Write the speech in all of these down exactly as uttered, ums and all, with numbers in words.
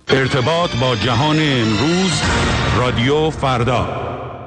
ارتباط با جهان امروز، رادیو فردا.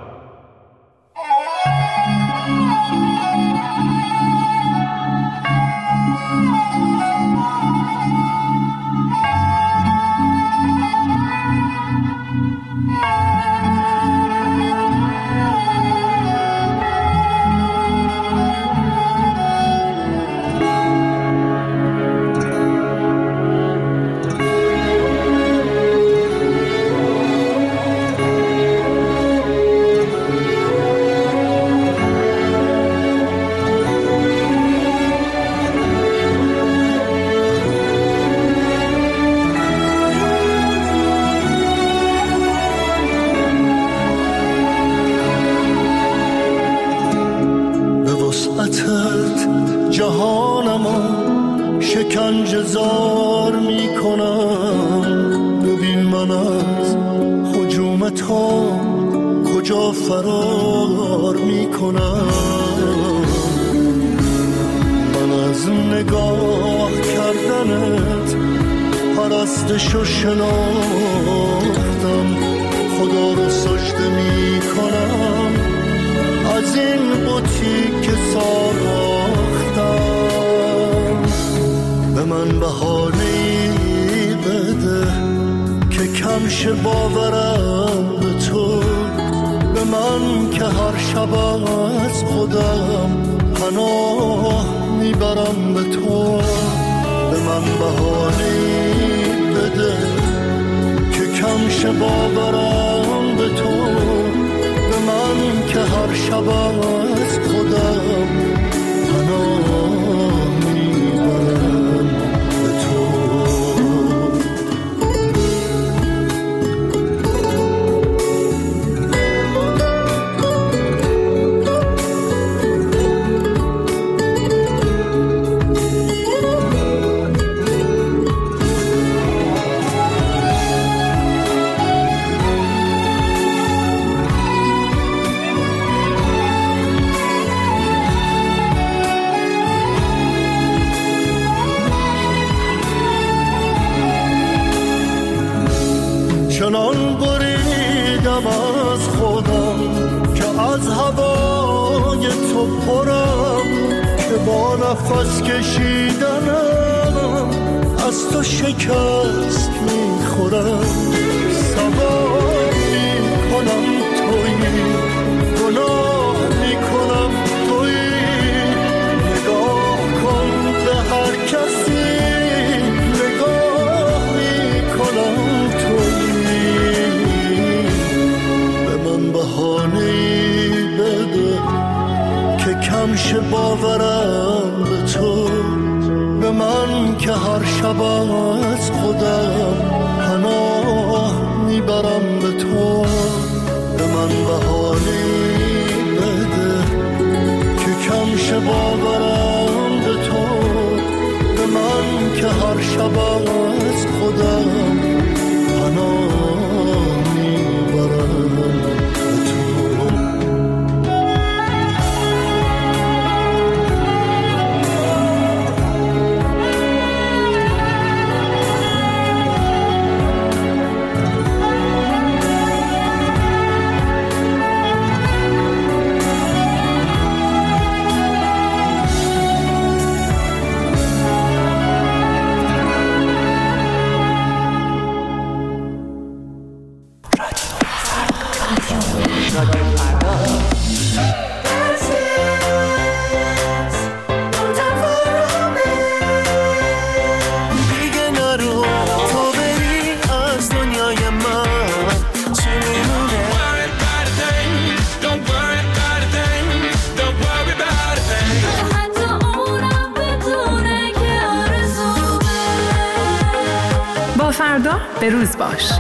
فردا به روز باش.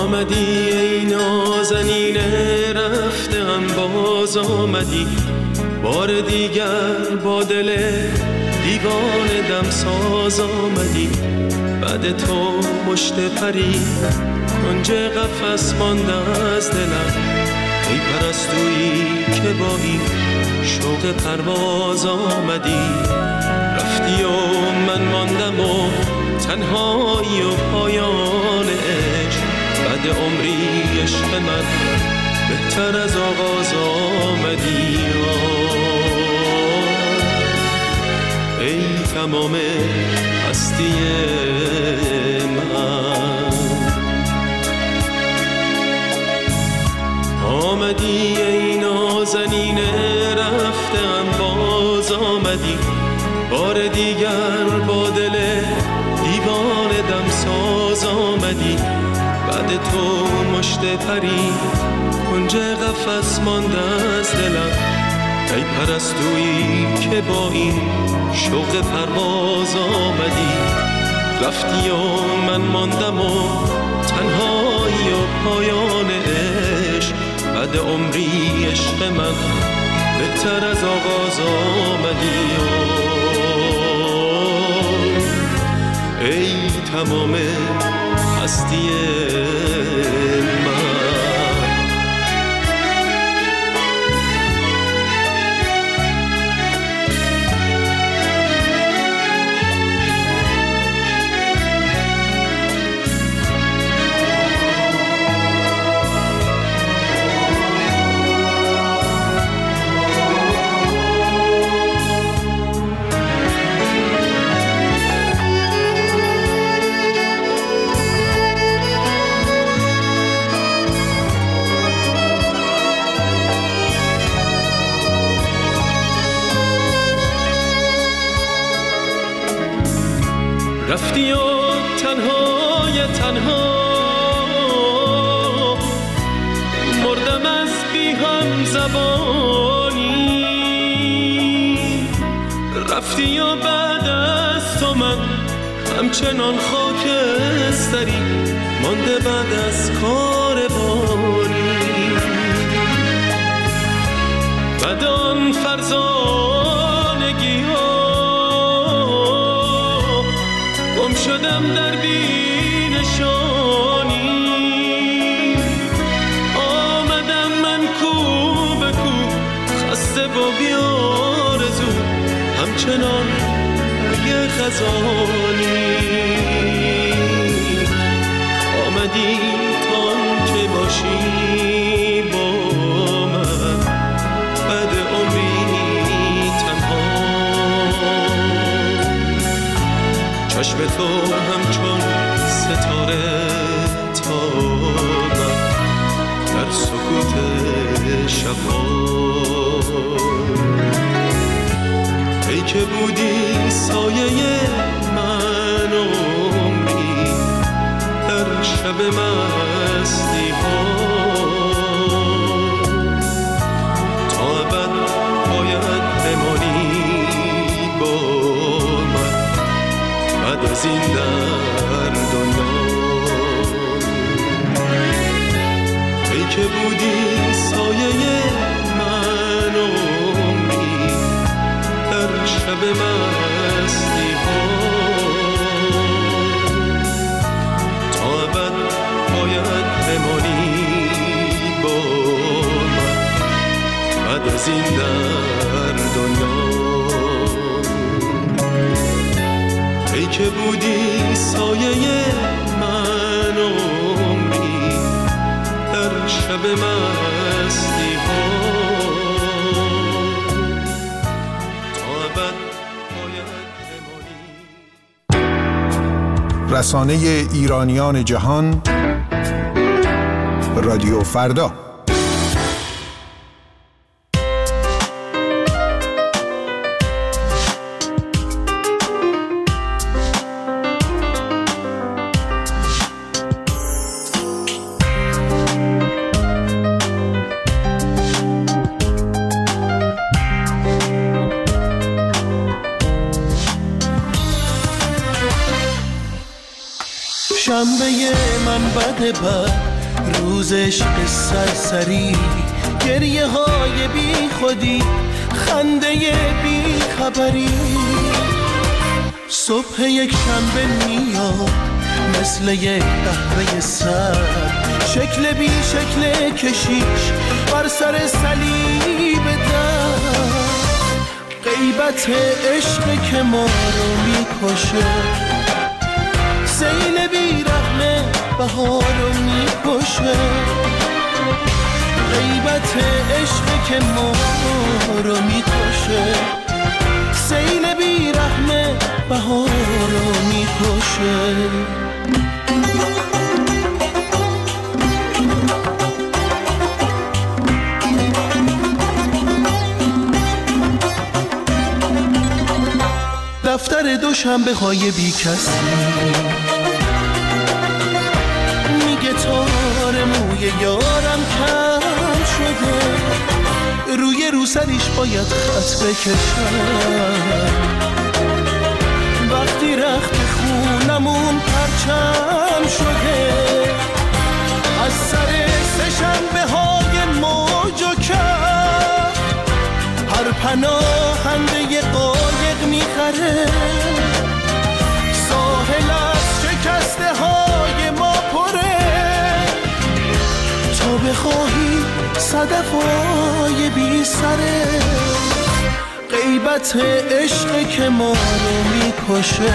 آمدی ای نازنینه رفتم باز آمدی، بار دیگر با دل دیوانه دم ساز آمدی. بعد تو مشت پری کنج قفس مانده از دلم، ای پرستویی که با این شوق پرواز آمدی. رفتی و من ماندم و تنهایی و پایان عشق، بعد عمری عشق من بهتر از آغاز آمدی. ای تمام هستی من، آمدی ای نازنینه رفتم باز آمدی، بار دیگر با دل دیوانه دم ساز آمدی. بعد تو مشت پری کنج قفس مانده از دلم، ای پرستویی که با این شوق پرواز آمدی. رفتی و من ماندم و تنهایی و پایان عشق، بعد عمری عشق من بهتر از آغاز آمدی. ای تمام هستی من. رفتی و تنهای تنها مردم از بی هم زبانی. رفتی و بعد از تو من همچنان خاکستری مانده بعد از کاروانی. بعد آن فرزانگی ها گم شدم در بی نشانی. آمدم من کو به کو خسته و بیارزو همچنان یه خزانی. آمدی تان که باشی با من بعد عمری تنها. چشم تو همچون ستاره تابم در سکوت شبها. ای که بودی سایه من عمری در شب مستی ها. تا ابد باید بمانی با من بعد از این در دنیا. ای که بودی سایه من عمری در شب مستی ها. تا ابد باید بمانی با من بعد از این در دنیا. ای که بودی سایه من عمری در شب مستی ها. تا ابد باید بمانی. رسانه ایرانیان جهان، رادیو فردا. شنبه من بد بد روز عشق سرسری، گریه های بی خودی، خنده بی خبری. صبح یک شنبه میاد مثل یک قهوه سر، شکل بی شکل کشیش بر سر صلیب در. غیبت عشق که ما رو میکشه، سیل بی رحمه بهار رو میکشه. غیبت عشق که ما رو میکشه، سیل بی رحمه بهار رو میکشه. دفتر دوشنبه های بی کسی میگه تار موی یارم کم شده، روی روسریش باید خط بکشم. وقتی رخت خونمون پرچم شده، از سر سه‌شنبه های موج و کف هر پناهنده قایق میخره. ساحل از شکسته های ما پره، تا بخواهی صدف های بی سره. غیبت عشق که ما رو میکشه،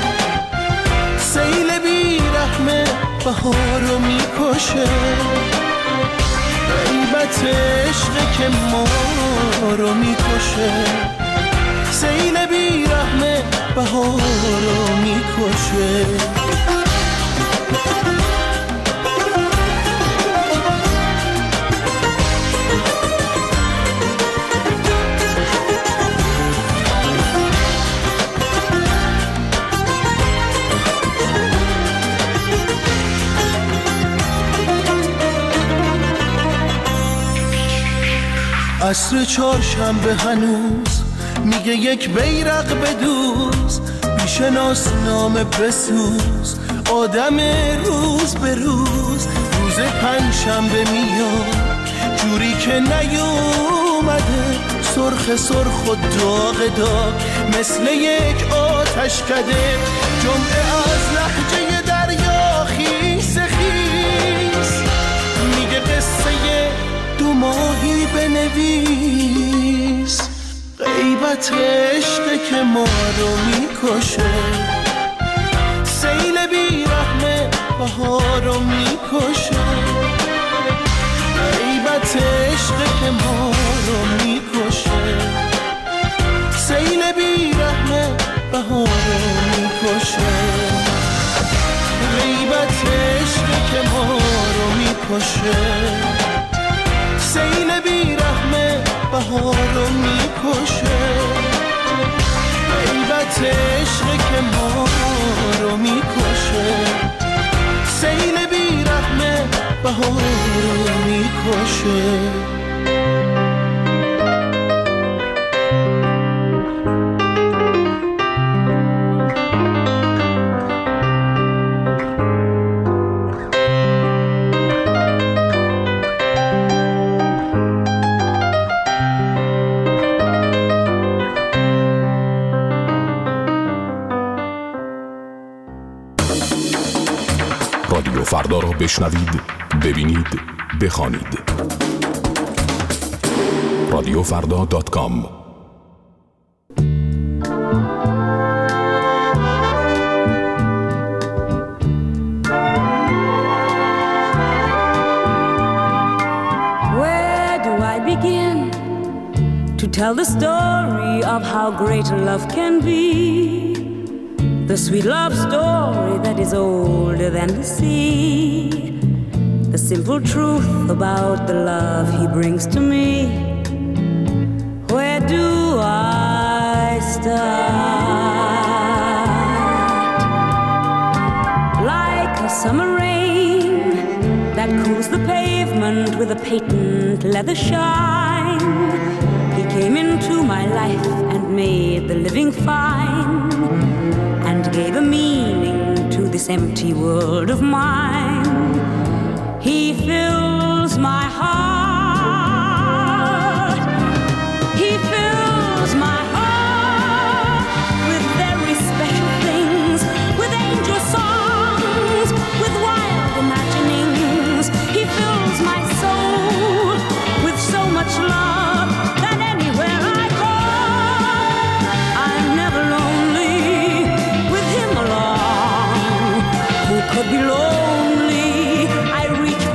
سیل بی رحمه بهار رو میکشه. غیبت عشق که ما رو میکشه، سیل بی رحمه بهار رو میکشه. عصر چهارشنبه هنوز میگه یک بیرق بدوز، بیشناس نام بسوز، آدم روز به روز. روز پنجشنبه میاد جوری که نیومده، سرخ سرخ و داغ داغ مثل یک آتش کده. جمعه از لهجه دریا خیس خیس میگه قصه دو ماهی بنویس. غیبت عشق که ما رو میکشه، سیل بی رحمه بهار رو میکشه. غیبت عشق که ما رو میکشه، سیل بی رحمه بهار رو میکشه. غیبت عشق که ما رو میکشه، سیل بی رحمه بهار رو میکشه. غیبت عشق که ما رو میکشه، سیل بی رحمه بهار رو میکشه. رادیو فردا را بشنوید، ببینید، بخوانید. رادیو فردا دات کام. Where do I begin to tell the story of how great love can be? The sweet love story that is older than the sea. The simple truth about the love he brings to me. Where do I start? Like a summer rain that cools the pavement with a patent leather shine, he came into my life and made the living fine, and gave a meaning to this empty world of mine. He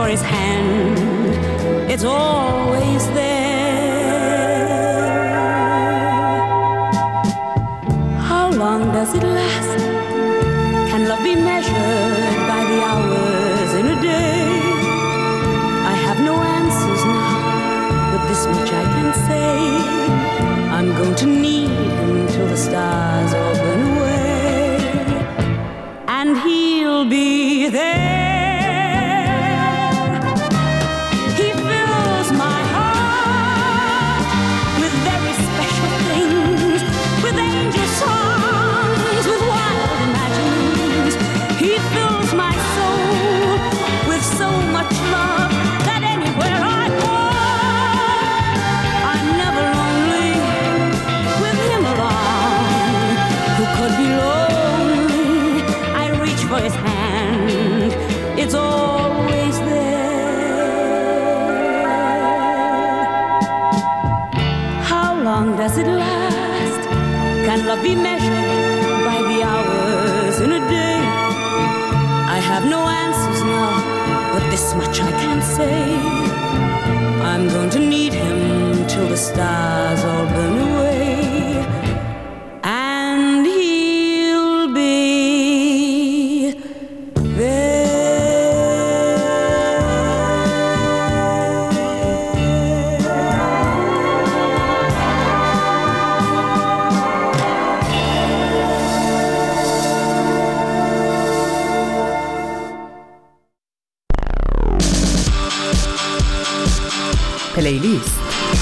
his hand, it's always there. How long does it last? Can love be measured by the hours in a day? I have no answers now, but this much I can say. I'm going to need him till the stars all burn away, and he'll be there. He fills my heart with very special things, with angel songs, with wild imaginings. He fills my soul with so much love that anywhere I go, I'm never lonely with him around. Who could be lonely? I reach for his hand, it's always there. How long does it last? Can love be measured by the hours in a day? I have no answers now, but this much I can say. I'm going to need him till the stars all burn away, and he'll be there. پلیلیست.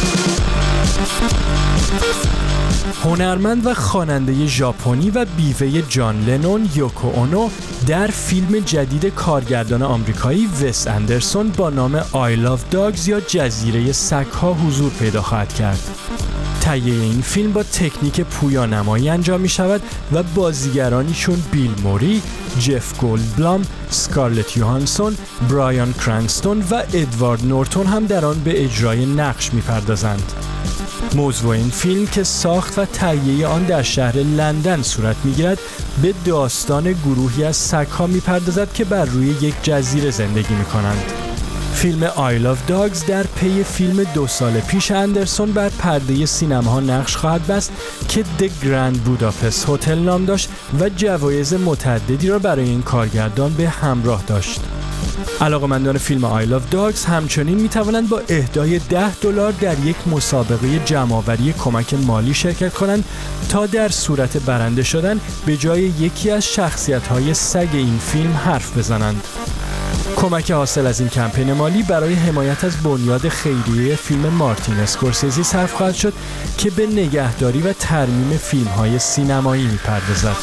هنرمند و خواننده ژاپنی و بیوه جان لنون یوکو اونو در فیلم جدید کارگردان آمریکایی وس اندرسون با نام I Love Dogs یا جزیره سگ‌ها حضور پیدا خواهد کرد. تهیه این فیلم با تکنیک پویانمایی انجام می شود و بازیگرانی چون بیل موری، جف گولدبلام، سکارلت یوهانسون، برایان کرانستون و ادوارد نورتون هم در آن به اجرای نقش می پردازند. موضوع این فیلم که ساخت و تهیه آن در شهر لندن صورت می‌گیرد به داستان گروهی از سگ‌ها می‌پردازد که بر روی یک جزیره زندگی می‌کنند. فیلم I Love Dogs در پی فیلم دو سال پیش اندرسون بر پرده سینماها نقش خواهد بست که The Grand Budapest Hotel نام داشت و جوایز متعددی را برای این کارگردان به همراه داشت. علاقه‌مندان فیلم I Love Dogs همچنین می‌توانند با اهدای ده دلار در یک مسابقه جمع‌آوری کمک مالی شرکت کنند تا در صورت برنده شدن به جای یکی از شخصیت‌های سگ این فیلم حرف بزنند. کمک حاصل از این کمپین مالی برای حمایت از بنیاد خیریه فیلم مارتین اسکورسیزی صرف خواهد شد که به نگهداری و ترمیم فیلم‌های سینمایی می‌پردازد.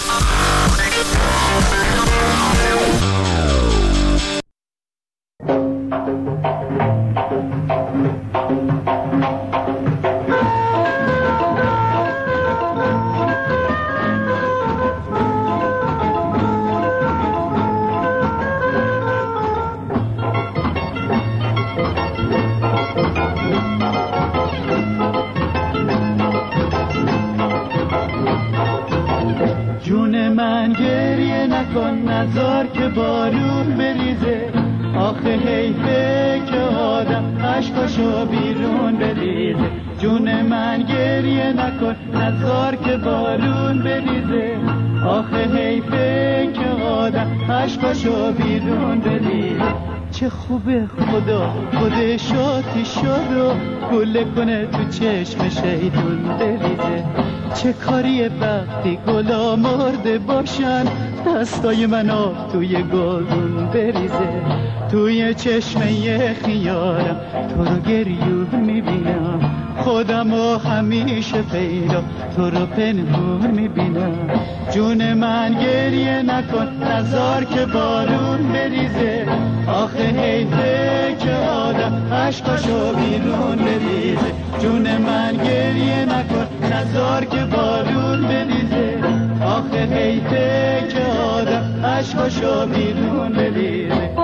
نزار که بارون بریزه، آخه حیفه که آدم عشقاشو بیرون بریزه. جون من گریه نکن، نزار که بارون بریزه، آخه حیفه که آدم عشقاشو بیرون بریزه. چه خوبه خدا خودش آتی شد و گله کنه تو چشم شیطون بریزه. چه کاریه وقتی گلا مرده باشن، دستای من آب توی گلدون بریزه. توی چشمه خیارم تو رو گریون میبینم، خودم رو همیشه پیدا تو رو پنهون میبینم. جون من گریه نکن، نزار که بارون بریزه، آخه حیفه که آدم عشقاشو بیرون بریزه. جون من گریه نکن، نزار که بارون بریزه، آخه حیفه که آدم عشقاشو بیرون بریزه.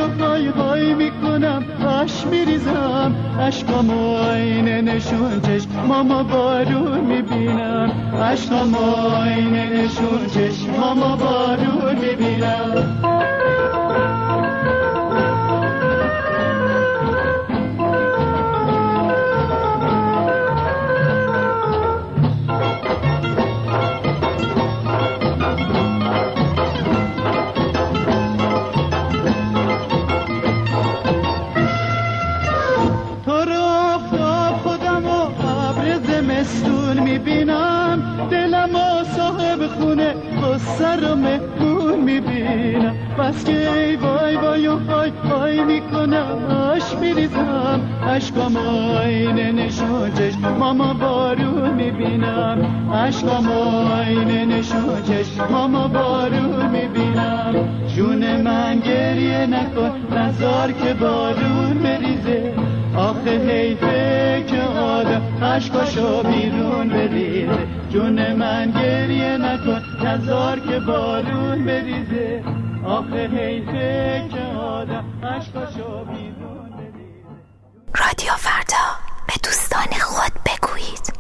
های های میکنم، عشق میریزم، عشقم آینه نشون چشمامو بارون میبینم، عشقم آینه نشون چشمامو بارون میبینم. سر و مهمون میبینم، بس که ای وای وای و های های میکنم، عشق میریزم، عشقم آینه نشون چشمامو بارون میبینم، عشقم آینه نشون چشمامو بارون میبینم. جون من گریه نکن، نذار که بارون بریزه، آخه حیفه که آدم عشقاشو بیرون بریزه. جون من گریه نکن، نذار که بارون بریزه، آخه حیفه که آدم عشقاشو بیرون بریزه. رادیو فردا، به دوستان خود بگویید.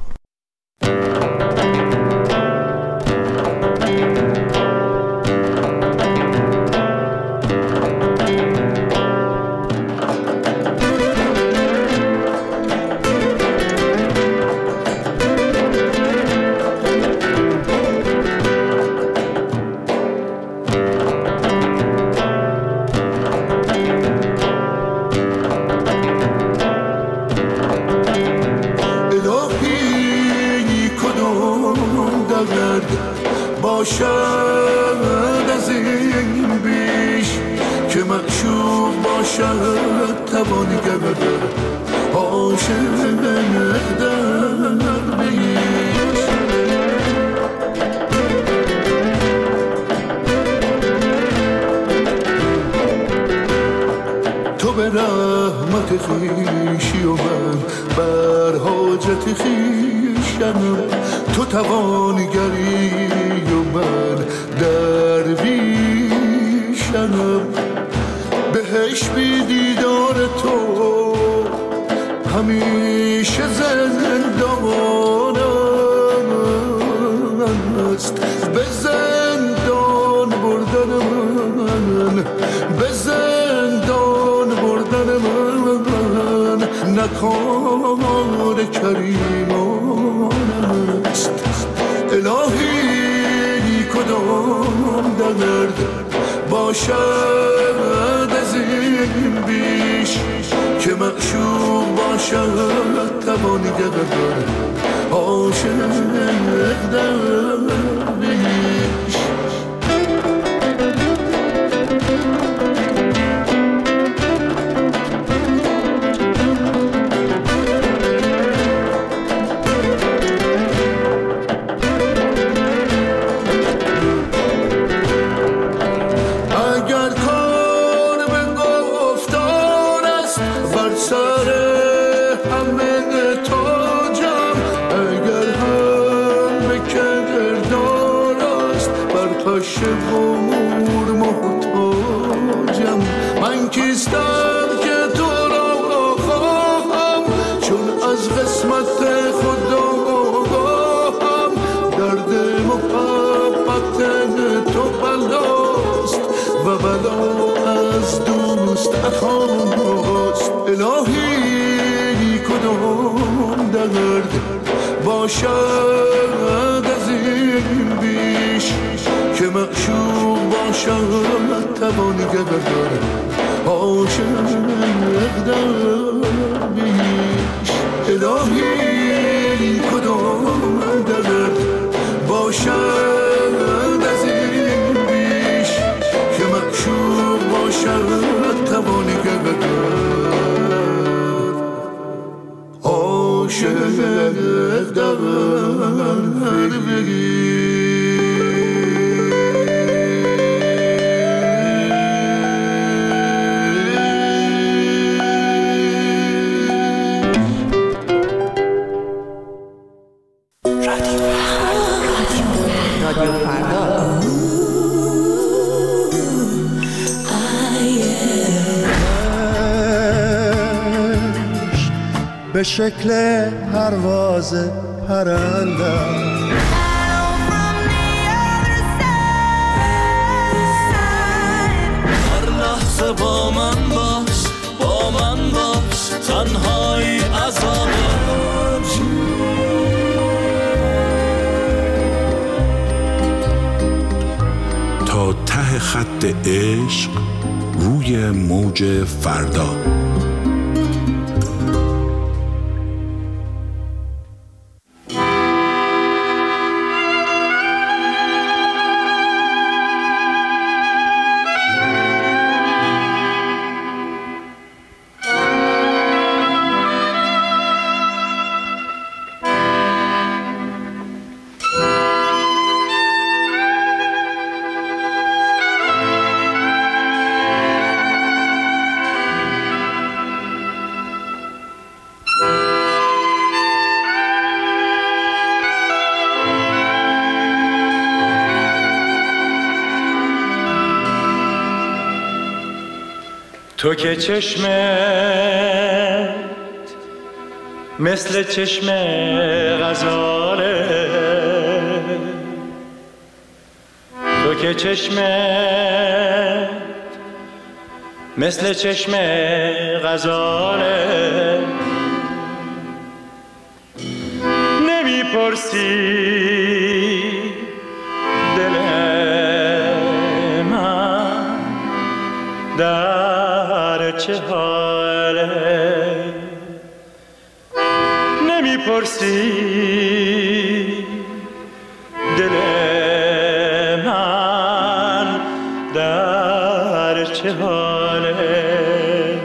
باشد از این بیش که معشوق باشد توانگر عاشق در بیش. تو به رحمت خویشی و من بر حاجت خویشم، تو توانگری و من درویشم، بهش بی دیدار تو همیشه زندان است. به زندان بردن من، به زندان بردن من نکار کریمان است. الهی کدام درد باشد از این بیش که معشوق باشد توانگر عاشق در بیش. شبور محتاجم، من کیستم که تو را خواهم، چون از قسمت خدا آگاهم، درد محبت تو بلاست و بلا از دوست اخاست. الهی کدام درد باشد از این بیش که معشوق باشد توانگر عاشق در بیش. الهی کدام درد باشد از این بیش که معشوق باشد توانگر عاشق در بیش. به شکل پرواز پرندم. هر لحظه با من باش، با من باش، تنهایی عذاب تا ته خط عشق روی موج فردا. تو که چشمت مثل چشم غزاله، تو که چشمت مثل چشم غزاله، نمیپرسی دل من در چه حاله، نمیپرسی دل من در چه حاله.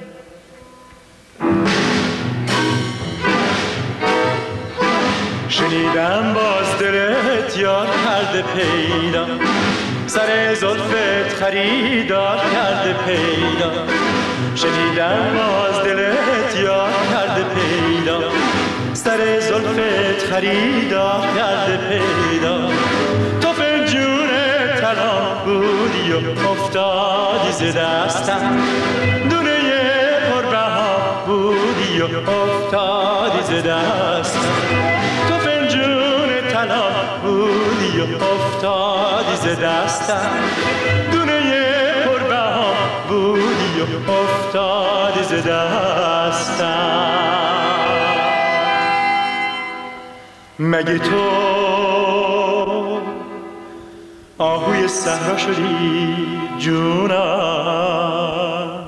شنیدم باز دلت یاد کرده پیدا، سر زلفت خریدار کرده پیدا. شنیدم باز دلت یاد کرده پیدا، سر زلفت خریدار کرده پیدا. تو فنجون طلا بودی و افتادی ز دستم، دونه پربها بودی و افتادی ز دستم. تو فنجون طلا بودی و افتادی ز دستم، دونه پربها بودی و افتادی ز دستم. مگه تو آهوی صحرا شدی جونم؟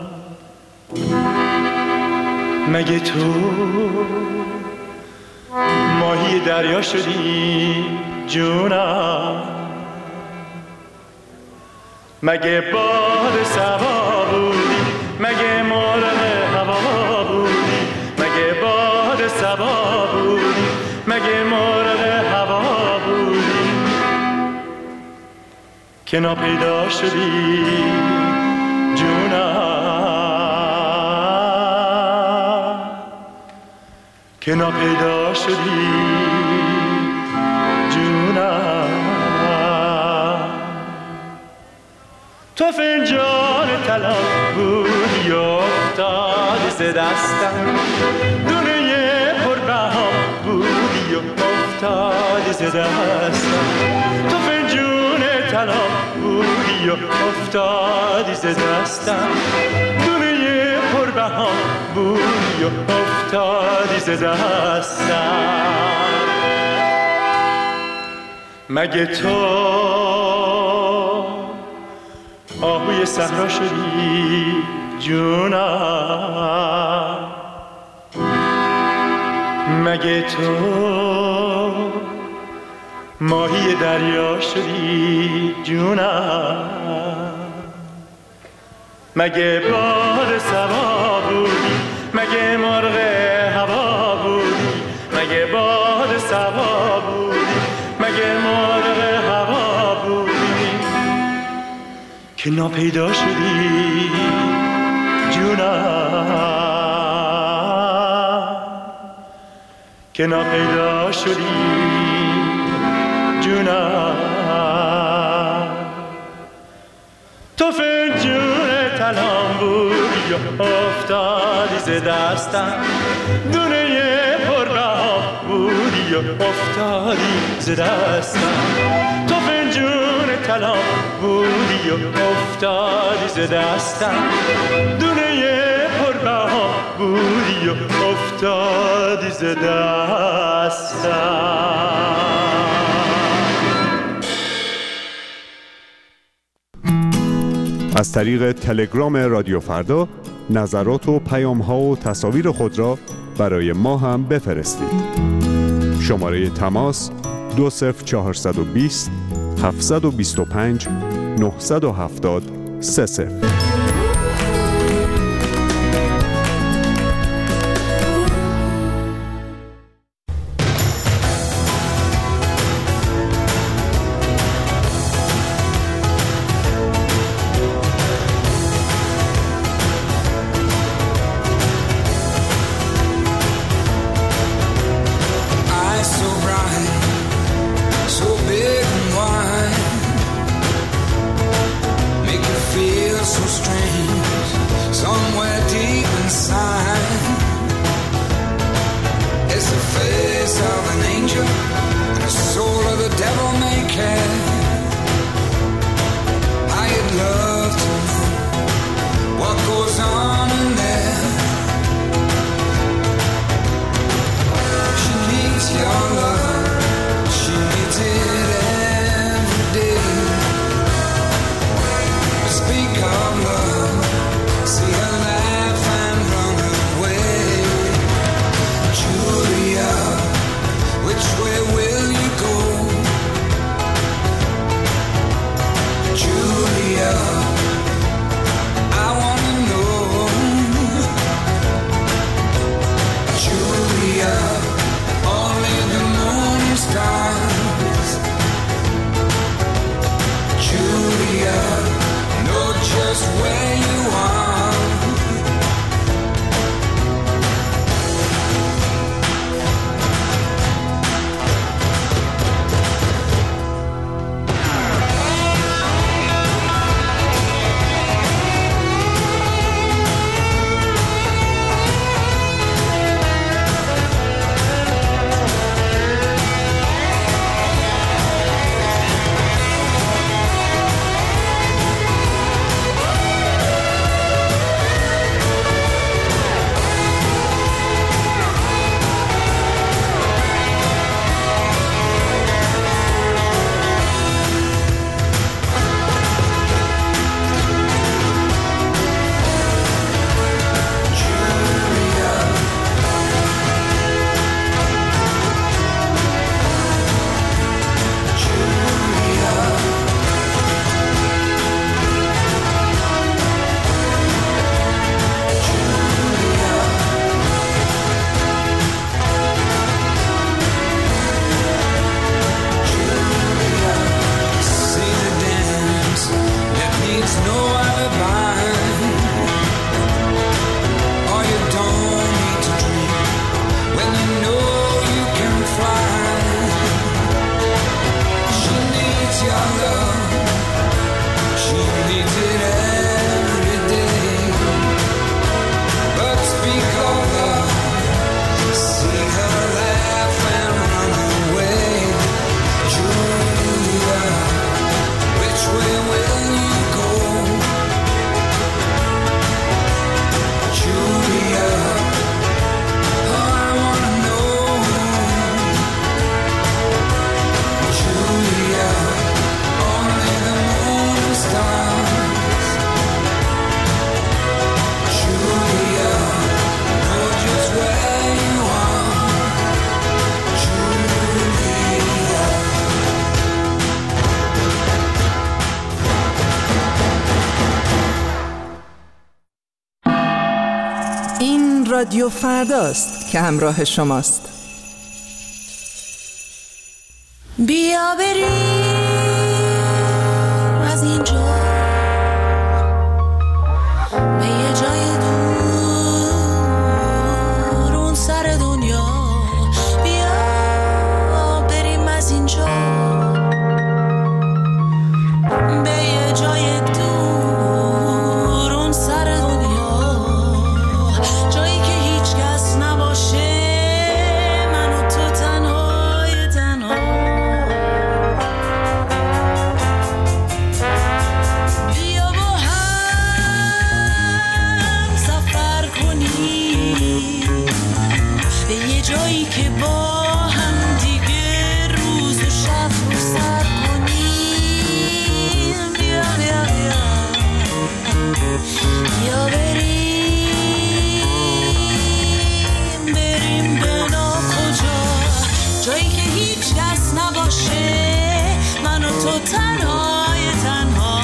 مگه تو ماهی دریا شدی جونم؟ مگه باد صبا بودی؟ مگه مرغ هوا بودی؟ مگه باد صبا بودی؟ مگه مرغ هوا بودی که ناپیدا شدی جونم؟ که ناپیدا شدی جونم؟ تو فنجان طلا بودی افتادی ز دستم، دونه پربها بودی افتادی ز دستم. تو فنجون طلا بودی افتادی ز دستم، دونه پربها بودی افتادی ز دستم. مگه تو آهوی صحرا شدی جونم؟ مگه تو ماهی دریا شدی جونم؟ مگه باد صبا بودی؟ مگه مرغ هوا بودی؟ مگه باد صبا بودی؟ مگه مرغ هوا بودی که ناپیدا شدی جونم؟ که ناپیدا شدی جونم؟ تو فنجون طلا بودی بودی و افتادی ز دستم، دونه پرغم بودی و افتادی ز دستم، تو فنجون طلا بودی و افتادی ز دستم، دونه پرغم بودی و افتادی ز دستم. از طریق تلگرام رادیو فردا نظرات و پیام‌ها و تصاویر خود را برای ما هم بفرستید. شماره تماس دو صفر چهارصد و بیست هفتصد و بیست و پنج نهصد و هفتاد سه صفر. رادیو فرداست که همراه شماست. بیا بریم از اینجا به یه جای دور اون سر دنیا، بیا بریم از اینجا به یه جای دور اون سر دنیا. جایی که با هم دیگه روز و شب رو سر کنیم. بیا بیا بیا بیا بریم بریم به ناکجا، جایی که هیچ کس نباشه، من و تو تنهای تنها.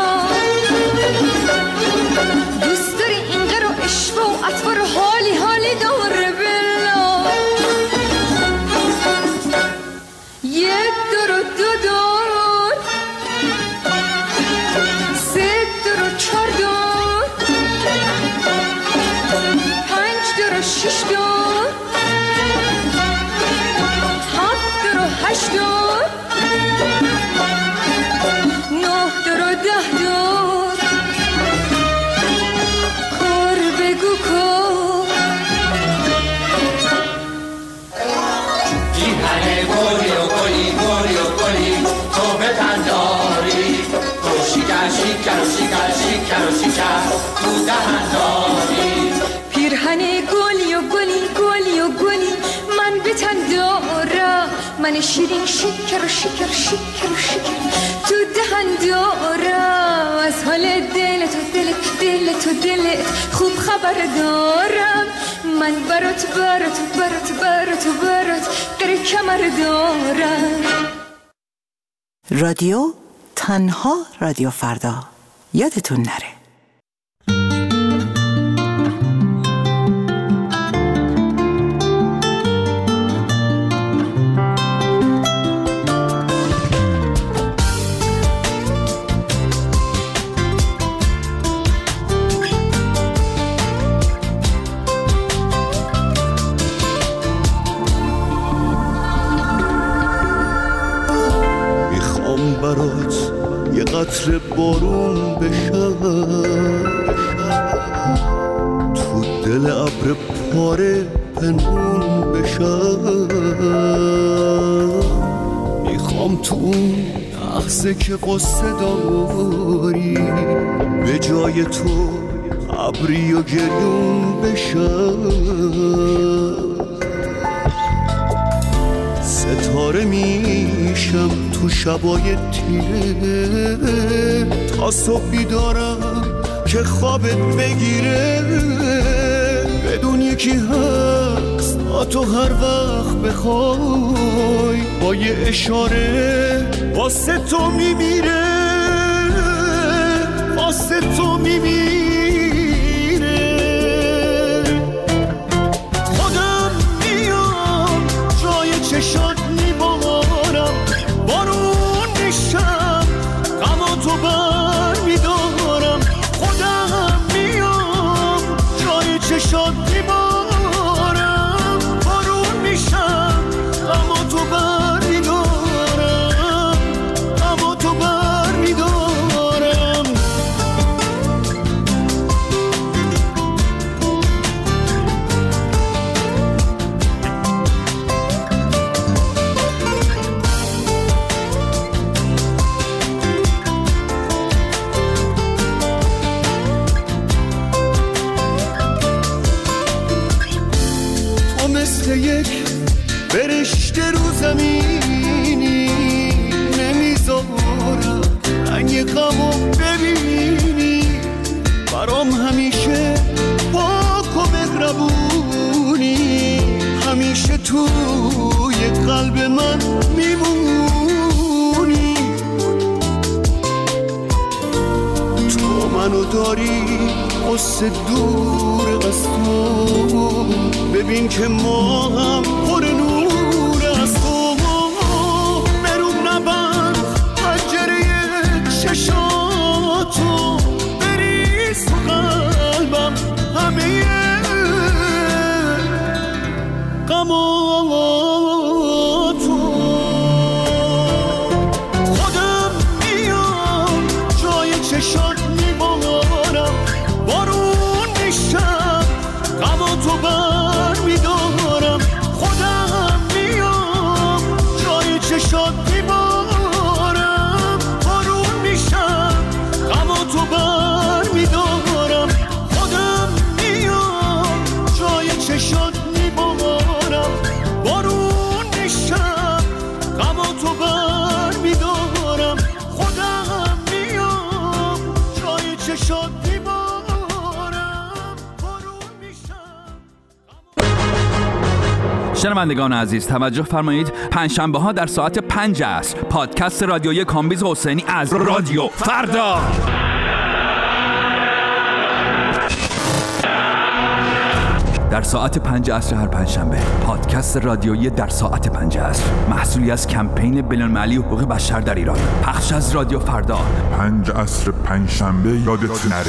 دوست داری این قرار عشق و اطفار حالی حالی تو دهن داری. پیرهن گلی و گلی گلی و گلی من به تن دارم، من شیرین شکر و شکر شکر و شکر تو دهن دارم. از حال دل تو دلت دل تو دلت خوب خبر دارم. من برات برات برات برات برات در کمر دارم. رادیو تنها رادیو فردا، یادتون نره. برات یه قطره بارون بشم، تو دل ابر پاره پنهون بشم. میخوام تو اون لحظه که قصه داری به جای تو ابری و گریون بشم. ستاره میشم تو شبای تیره تا صبح بیدارم که خوابت بگیره. بدون یکی هست تا تو هر وقت بخوای با یه اشاره واسه تو میمیره، واسه تو میمیره. خودم میام جای چشات میبارم، بارون میشم غم تو بر میدارم. خودم میام جای چشات میبارم، بارون میشم غم تو بر میدارم، غم تو بر میدارم. مثل یک فرشته رو زمینی نمیذارم رنگ غمو ببینی. برام همیشه پاک و مهربونی، همیشه توی قلب من میمونی. تو منو داری قصه دور از تو، ببین که ما هم پر نور از تو. برون نبند پنجره چشاتو، بریز تو قلبم همه غماتو. خودم میام جای چشات میبارم، بارون میشم غماتو بر میدارم. خودم میام جای چشات میبارم، بارون میشم غماتو بر میدارم. خودم میام جای چشات میبارم، بارون میشم غماتو بر میدارم. خودم میام جای چشات شنوندگان عزیز توجه فرمایید، پنجشنبه ها در ساعت پنج عصر پادکست رادیویی کامبیز حسینی از رادیو فردا. در ساعت پنج عصر هر پنجشنبه پادکست رادیویی در ساعت پنج عصر، محصولی از کمپین بین‌المللی حقوق بشر در ایران، پخش از رادیو فردا. پنج عصر پنجشنبه یادت نره.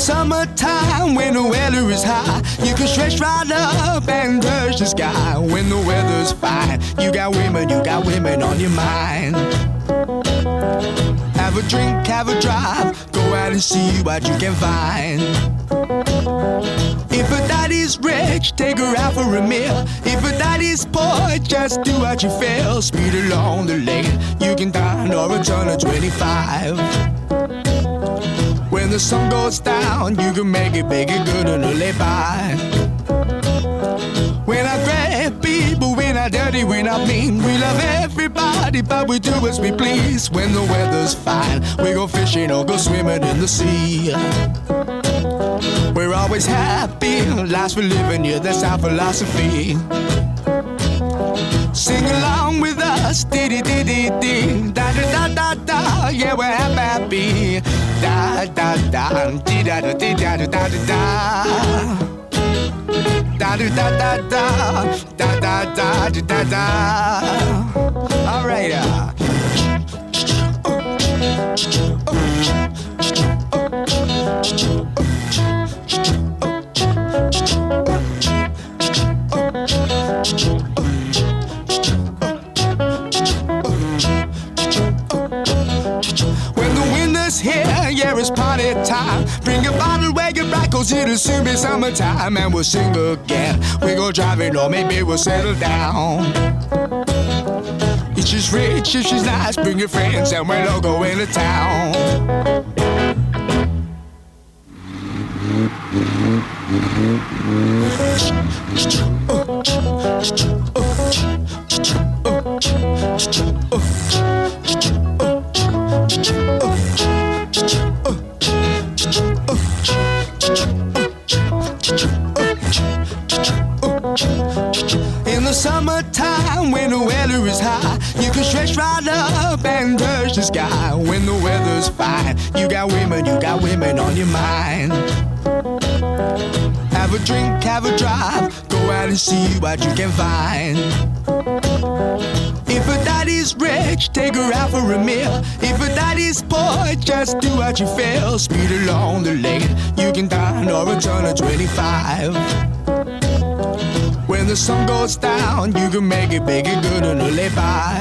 summertime when the weather is high, you can stretch right up and touch the sky. When the weather's fine, you got women, you got women on your mind. Have a drink, have a drive, go out and see what you can find. If a daddy's rich, take her out for a meal. If a daddy's poor, just do what you feel. Speed along the lane, you can dine or a ton of twenty-five. When the sun goes down, you can make it big and good and lay by. We're not great people, we're not dirty, we're not mean. We love everybody, but we do as we please. When the weather's fine, we go fishing or go swimming in the sea. We're always happy, life's for living, yeah, that's our philosophy. Sing along with us, dee-dee-dee-dee-dee, da-da-da-da-da, yeah, we're happy. Da-da-da, dee-da-da-dee-da-da-da-da. Da-da-da-da-da, da-da-da-da-da-da. All right, uh. Here, yeah, it's party time. Bring a bottle, wake it back, cause it'll soon be summertime. And we'll sing again. We go driving, or maybe we'll settle down. If she's rich, if she's nice, bring your friends and we'll all go into town. In the summertime when the weather is high, you can stretch right up and touch the sky. When the weather's fine, you got women, you got women on your mind. Have a drink, have a drive, go out and see what you can find. If a daddy's rich, take her out for a meal. If a daddy's poor, just do what you feel. Speed along the lane, you can dine or a ton of twenty-five. When the sun goes down, you can make it big and good and lay by.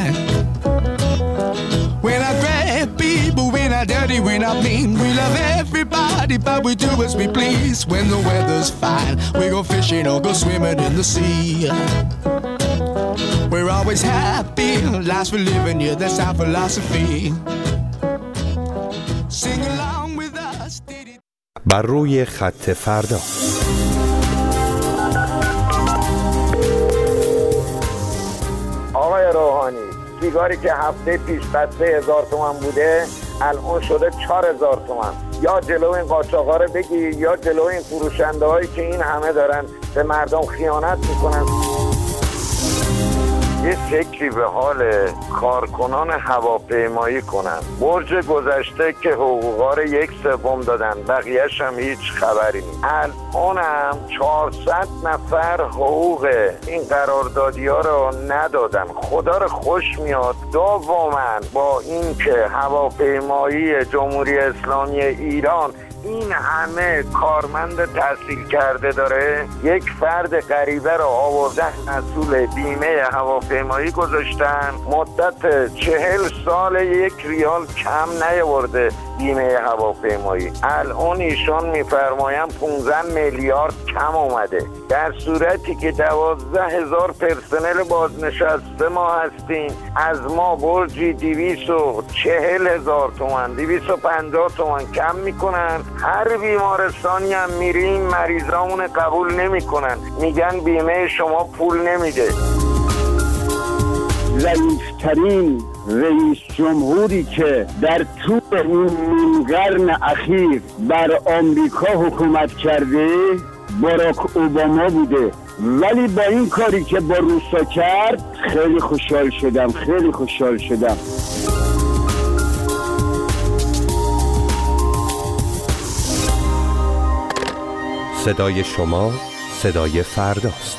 We're not great people, we're not dirty, we're not mean. We love everybody, but we do as we please. When the weather's fine, we go fishing or go swimming in the sea. We're always happy, life's for living, yeah, that's our philosophy. Sing along with us. بر روی خط فردا. آقای روحانی، سیگاری که هفته پیش سه هزار تومان بوده الان شده چهار هزار تومان. یا جلو این قاچاقا رو بگی یا جلو این فروشنده هایی که این همه دارن به مردم خیانت میکنن. یه فکری به حال کارکنان هواپیمایی کنن. برج گذشته که حقوقا رو یک سوم دادن، بقیه‌اش هم هیچ خبری نیست. الانم چهارصد نفر حقوق این قراردادی ها رو ندادن. خدا رو خوش میاد. دوماً با این که هواپیمایی جمهوری اسلامی ایران این همه کارمند تحصیل کرده داره، یک فرد غریبه رو آوردن مسئول بیمه هواپیمایی گذاشتن، مدت چهل سال یک ریال کم نیاورده بیمه هواپیمایی. الان ایشان میفرماین پانزده میلیارد کم اومده، در صورتی که دوازده هزار پرسنل بازنشسته ما هستیم. از ما برجی دویست و چهل هزار تومن دویست و پنجاه تومن کم میکنن. هر بیمارستانی هم میریم مریضامون قبول نمیکنن، میگن بیمه شما پول نمیده. ضعیفترین رئیس جمهوری که در طول این نیم قرن اخیر بر آمریکا حکومت کرده باراک اوباما بوده، ولی با این کاری که با روسا کرد خیلی خوشحال شدم خیلی خوشحال شدم. صدای شما صدای فرداست.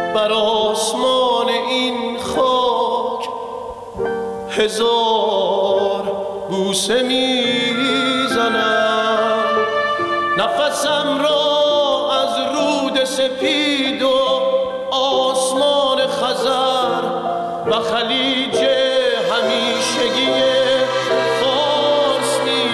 بر آسمان این خاک هزار بوسه میزنم، نفسم را از رود سپید و آسمان خزر و خلیج همیشگی فارس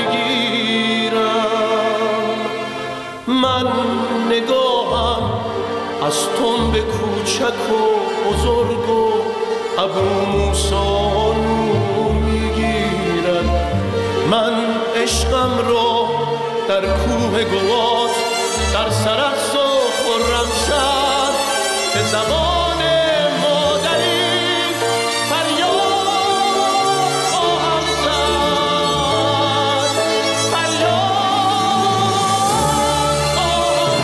میگیرم. من نگاهم از تنب کوچک و بزرگ و ابو موسی نور میگیرد. من عشقم را در کوه گوات در سرخس و خرمشهر به زبان مادری فریاد خواهم زد، فریاد خواهم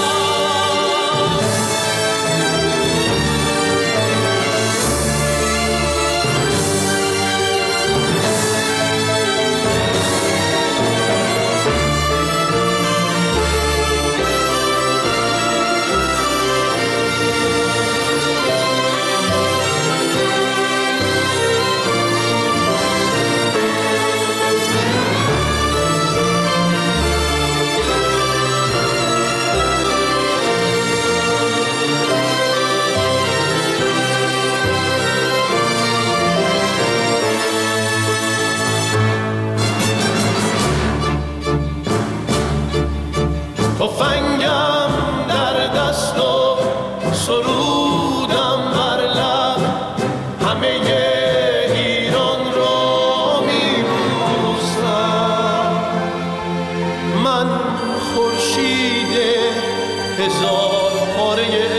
تفنگم در دست و سرودم بر لب، همه ایران را میبوسم. من خورشید هزار پاره